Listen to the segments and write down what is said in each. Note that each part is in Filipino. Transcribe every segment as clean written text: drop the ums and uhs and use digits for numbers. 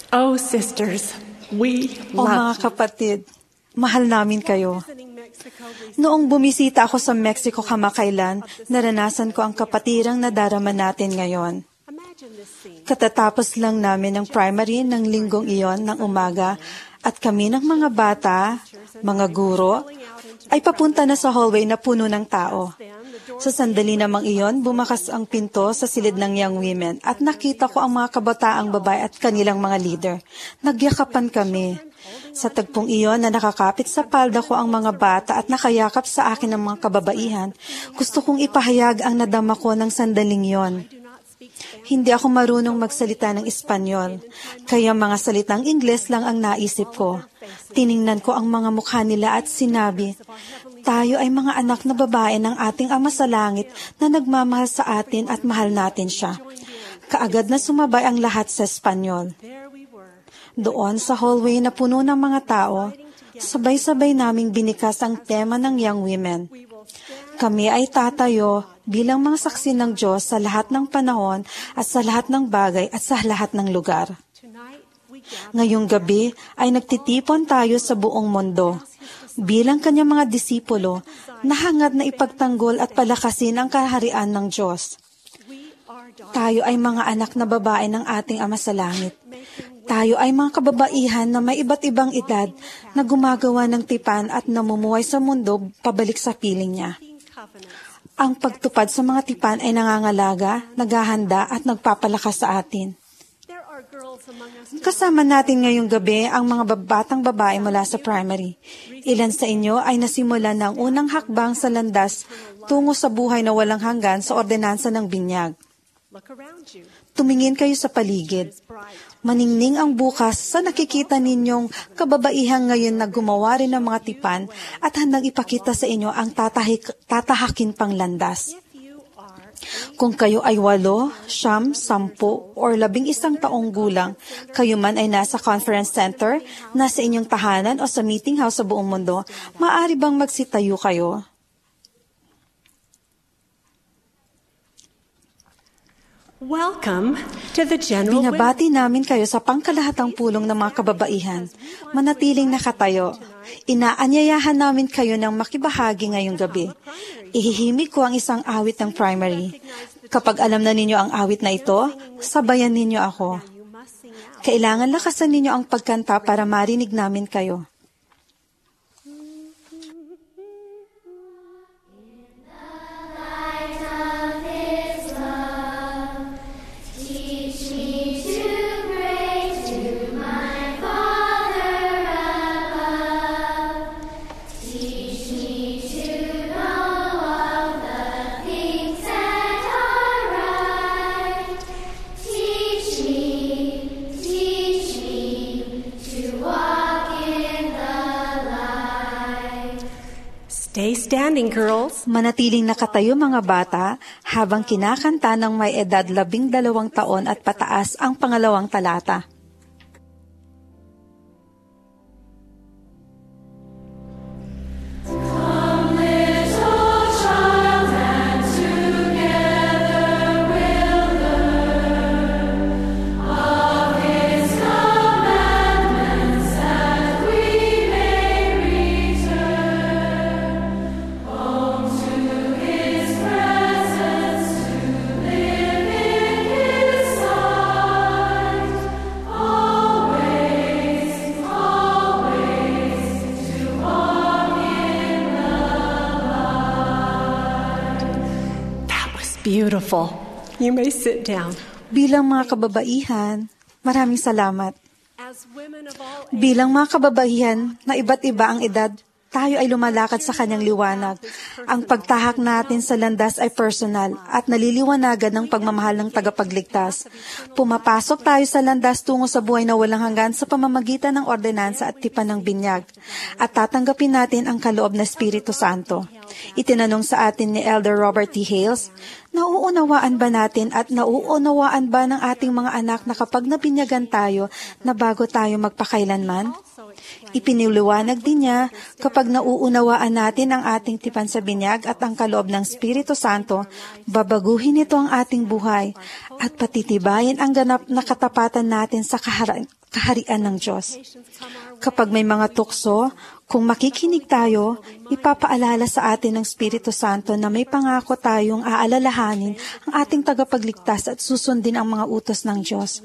Oh, sisters, we O mga kapatid, mahal namin kayo. Noong bumisita ako sa Mexico kamakailan, naranasan ko ang kapatirang nadarama natin ngayon. Katatapos lang namin ng primary ng linggong iyon ng umaga at kami ng mga bata, mga guro, ay papunta na sa hallway na puno ng tao. Sa sandali namang iyon, bumakas ang pinto sa silid ng young women at nakita ko ang mga kabataang babae at kanilang mga leader. Nagyakapan kami. Sa tagpong iyon na nakakapit sa palda ko ang mga bata at nakayakap sa akin ng mga kababaihan, gusto kong ipahayag ang nadama ko ng sandaling iyon. Hindi ako marunong magsalita ng Espanyol, kaya mga salitang Ingles lang ang naisip ko. Tiningnan ko ang mga mukha nila at sinabi, tayo ay mga anak na babae ng ating Ama sa Langit na nagmamahal sa atin at mahal natin siya. Kaagad na sumabay ang lahat sa Espanyol. Doon sa hallway na puno ng mga tao, sabay-sabay naming binikas ang tema ng young women. Kami ay tatayo bilang mga saksi ng Diyos sa lahat ng panahon at sa lahat ng bagay at sa lahat ng lugar. Ngayong gabi ay nagtitipon tayo sa buong mundo. Bilang kanyang mga disipulo, nahangad na ipagtanggol at palakasin ang kaharian ng Diyos. Tayo ay mga anak na babae ng ating Ama sa Langit. Tayo ay mga kababaihan na may iba't ibang edad na gumagawa ng tipan at namumuhay sa mundo pabalik sa piling niya. Ang pagtupad sa mga tipan ay nangangalaga, naghahanda at nagpapalakas sa atin. Kasama natin ngayong gabi ang mga batang babae mula sa primary. Ilan sa inyo ay nasimulan ng unang hakbang sa landas tungo sa buhay na walang hanggan sa ordenansa ng binyag. Tumingin kayo sa paligid. Maningning ang bukas sa nakikita ninyong kababaihang ngayon na gumawa rin ng mga tipan at handang ipakita sa inyo ang tatahakin pang landas. Kung kayo ay 8, 9, 10, or 11 taong gulang, kayo man ay nasa conference center, nasa inyong tahanan o sa meeting house sa buong mundo, maaari bang magsitayo kayo? Welcome to the general Binabati namin kayo sa pangkalahatang pulong ng mga kababaihan. Manatiling nakatayo. Inaanyayahan namin kayo ng makibahagi ngayong gabi. Ihihimik ko ang isang awit ng primary. Kapag alam na ninyo ang awit na ito, sabayan ninyo ako. Kailangan lakasan ninyo ang pagkanta para marinig namin kayo. Stay standing, girls. Manatiling nakatayo mga bata habang kinakanta ng may edad 12 taon at pataas ang pangalawang talata. Beautiful. You may sit down. Bilang mga kababaihan, maraming salamat. Bilang mga kababaihan na iba't iba ang edad, tayo ay lumalakad sa kanyang liwanag. Ang pagtahak natin sa landas ay personal at naliliwanagan ng pagmamahal ng tagapagligtas. Pumapasok tayo sa landas tungo sa buhay na walang hanggan sa pamamagitan ng ordenansa at tipan ng binyag. At tatanggapin natin ang kaloob na Espiritu Santo. Itinanong sa atin ni Elder Robert T. Hales, nauunawaan ba natin at nauunawaan ba ng ating mga anak na kapag nabinyagan tayo na bago tayo magpakailanman? Ipiniliwanag din niya, kapag nauunawaan natin ang ating tipan sa binyag at ang kaloob ng Espiritu Santo, babaguhin ito ang ating buhay at patitibayin ang ganap na katapatan natin sa kaharian ng Diyos. Kapag may mga tukso, kung makikinig tayo, ipapaalala sa atin ng Espiritu Santo na may pangako tayong aalalahanin ang ating tagapagligtas at susundin ang mga utos ng Diyos.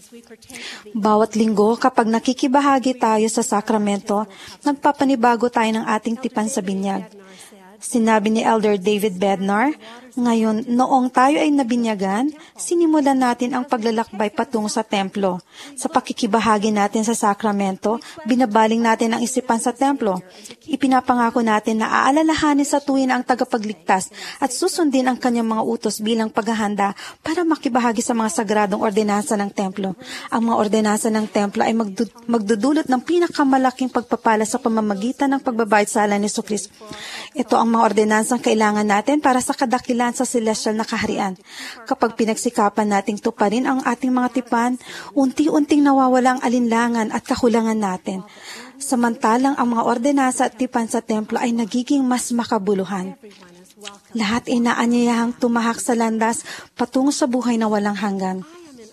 Bawat linggo, kapag nakikibahagi tayo sa sakramento, nagpapanibago tayo ng ating tipan sa binyag. Sinabi ni Elder David Bednar, ngayon, noong tayo ay nabinyagan, sinimulan natin ang paglalakbay patungo sa templo. Sa pakikibahagi natin sa sakramento, binabaling natin ang isipan sa templo. Ipinapangako natin na aalalahanin sa tuwin ang tagapagligtas at susundin ang kanyang mga utos bilang paghahanda para makibahagi sa mga sagradong ordinansa ng templo. Ang mga ordinansa ng templo ay magdudulot ng pinakamalaking pagpapala sa pamamagitan ng pagbabayad sala ni Jesucristo. Ito ang mga ordinansang kailangan natin para sa kadakilan sa celestial na kaharian. Kapag pinagsikapan nating tuparin ang ating mga tipan, unti-unting nawawala ang alinlangan at kakulangan natin. Samantalang ang mga ordinansa at tipan sa templo ay nagiging mas makabuluhan. Lahat ay naanyayahang tumahak sa landas patungo sa buhay na walang hanggan.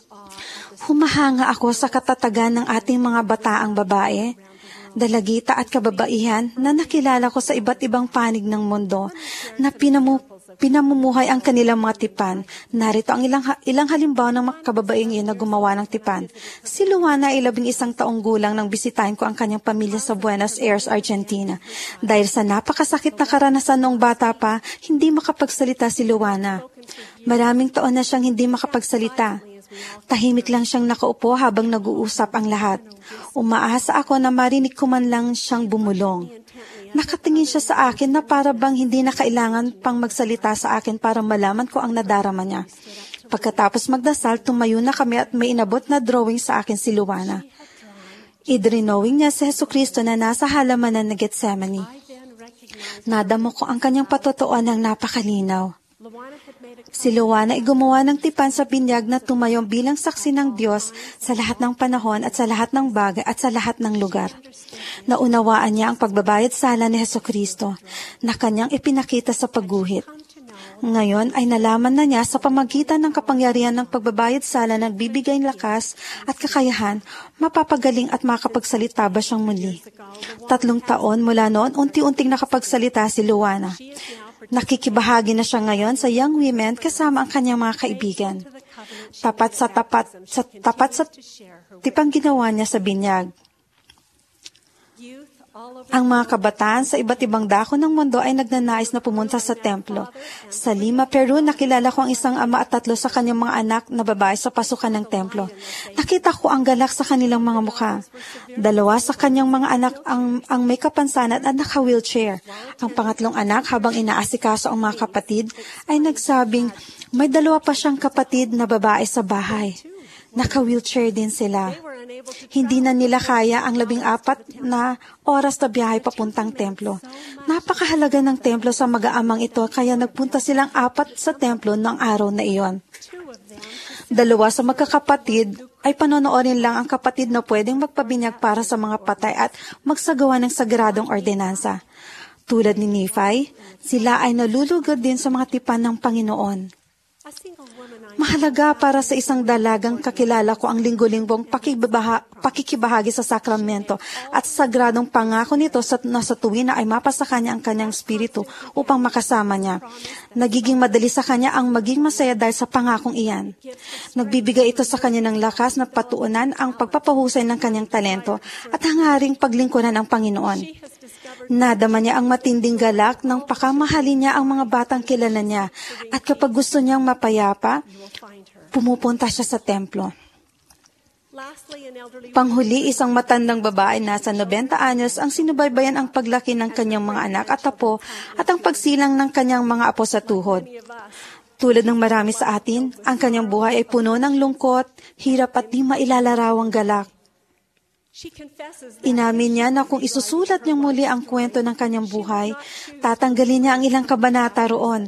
Humahanga ako sa katatagan ng ating mga bataang babae, dalagita at kababaihan na nakilala ko sa iba't ibang panig ng mundo na pinamumuhay ang kanilang mga tipan. Narito ang ilang halimbawa ng mga kababaeng iyon na gumawa ng tipan. Si Luana ay 11 taong gulang nang bisitahin ko ang kanyang pamilya sa Buenos Aires, Argentina. Dahil sa napakasakit na karanasan noong bata pa, hindi makapagsalita si Luana. Maraming taon na siyang hindi makapagsalita. Tahimik lang siyang nakaupo habang nag-uusap ang lahat. Umaasa ako na marinig ko man lang siyang bumulong. Nakatingin siya sa akin na para bang hindi na kailangan pang magsalita sa akin para malaman ko ang nadarama niya. Pagkatapos magdasal, tumayo na kami at may inabot na drawing sa akin si Luana. Idrinowing niya si Jesucristo na nasa halamanan ng Getsemani. Nadamo ko ang kanyang patotooan ng napakalinaw. Si Luana ay gumawa ng tipan sa binyag na tumayong bilang saksi ng Diyos sa lahat ng panahon at sa lahat ng bagay at sa lahat ng lugar. Naunawaan niya ang pagbabayad sala ni Jesucristo na kanyang ipinakita sa pagguhit. Ngayon ay nalaman na niya sa pamagitan ng kapangyarihan ng pagbabayad sala na nagbibigay lakas at kakayahan, mapapagaling at makapagsalita ba siyang muli. 3 taon mula noon, unti-unting nakapagsalita si Luana. Nakikibahagi na siya ngayon sa Young Women kasama ang kanyang mga kaibigan. Tapat sa tipang ginawa niya sa binyag. Ang mga kabataan sa iba't ibang dako ng mundo ay nagnanais na pumunta sa templo. Sa Lima, Peru, nakilala ko ang isang ama at 3 sa kanyang mga anak na babae sa pasukan ng templo. Nakita ko ang galak sa kanilang mga mukha. 2 sa kanyang mga anak ang may kapansanan at naka-wheelchair. Ang pangatlong anak, habang inaasikaso ang mga kapatid, ay nagsabing may 2 pa siyang kapatid na babae sa bahay. Naka-wheelchair din sila. Hindi na nila kaya ang 14 na oras na biyahe papuntang templo. Napakahalaga ng templo sa mag-aamang ito, kaya nagpunta silang 4 sa templo ng araw na iyon. 2 sa magkakapatid ay panonoorin lang ang kapatid na pwedeng magpabinyag para sa mga patay at magsagawa ng sagradong ordinansa. Tulad ni Nephi, sila ay nalulugod din sa mga tipan ng Panginoon. Mahalaga para sa isang dalagang kakilala ko ang linggo-linggong pakikibahagi sa sakramento at sagradong pangako nito na sa tuwin na ay mapasa kanya ang kanyang espiritu upang makasama niya. Nagiging madali sa kanya ang maging masaya dahil sa pangakong iyan. Nagbibigay ito sa kanya ng lakas na patuunan ang pagpapahusay ng kanyang talento at hangaring paglingkuran ng Panginoon. Nadama niya ang matinding galak nang pakamahalin niya ang mga batang kilala niya at kapag gusto niyang mapayapa, pumupunta siya sa templo. Panghuli, isang matandang babae na sa 90 anyos ang sinubaybayan ang paglaki ng kanyang mga anak at apo at ang pagsilang ng kanyang mga apo sa tuhod. Tulad ng marami sa atin, ang kanyang buhay ay puno ng lungkot, hirap at di mailalarawang galak. Inamin niya na kung isusulat niya muli ang kwento ng kanyang buhay, tatanggalin niya ang ilang kabanata roon.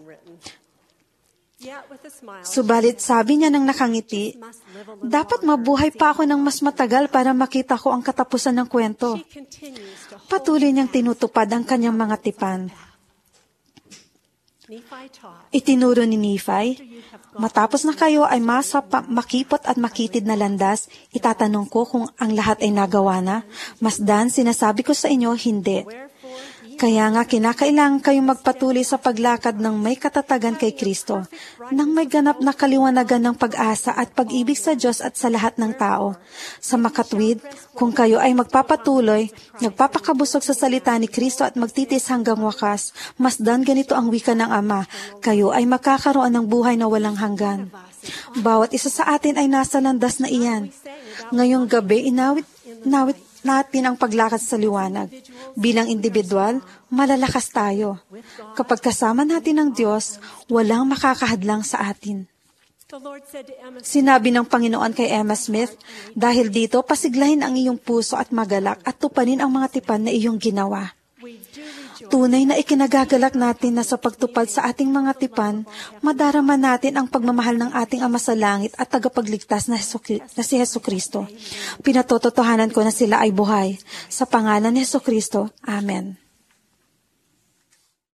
Subalit sabi niya nang nakangiti, dapat mabuhay pa ako ng mas matagal para makita ko ang katapusan ng kwento. Patuloy niyang tinutupad ang kanyang mga tipan. Itinuro ni Nephi, matapos na kayo ay makipot at makitid na landas, itatanong ko kung ang lahat ay nagawa na. Masdan, sinasabi ko sa inyo, hindi. Kaya nga kinakailangan kayong magpatuloy sa paglakad ng may katatagan kay Kristo, nang may ganap na kaliwanagan ng pag-asa at pag-ibig sa Diyos at sa lahat ng tao. Sa makatwid, kung kayo ay magpapatuloy, nagpapakabusog sa salita ni Kristo at magtitis hanggang wakas, masdan ganito ang wika ng Ama, kayo ay magkakaroon ng buhay na walang hanggan. Bawat isa sa atin ay nasa landas na iyan. Ngayong gabi, inawit natin ang paglakad sa liwanag. Bilang individual, malalakas tayo. Kapag kasama natin ang Diyos, walang makakahadlang sa atin. Sinabi ng Panginoon kay Emma Smith, dahil dito, pasiglahin ang iyong puso at magalak at tuparin ang mga tipan na iyong ginawa. Tunay na ikinagagalak natin na sa pagtupad sa ating mga tipan, madarama natin ang pagmamahal ng ating Ama sa langit at tagapagligtas na si Jesucristo. Pinatototohanan ko na sila ay buhay. Sa pangalan ni Jesucristo, Amen.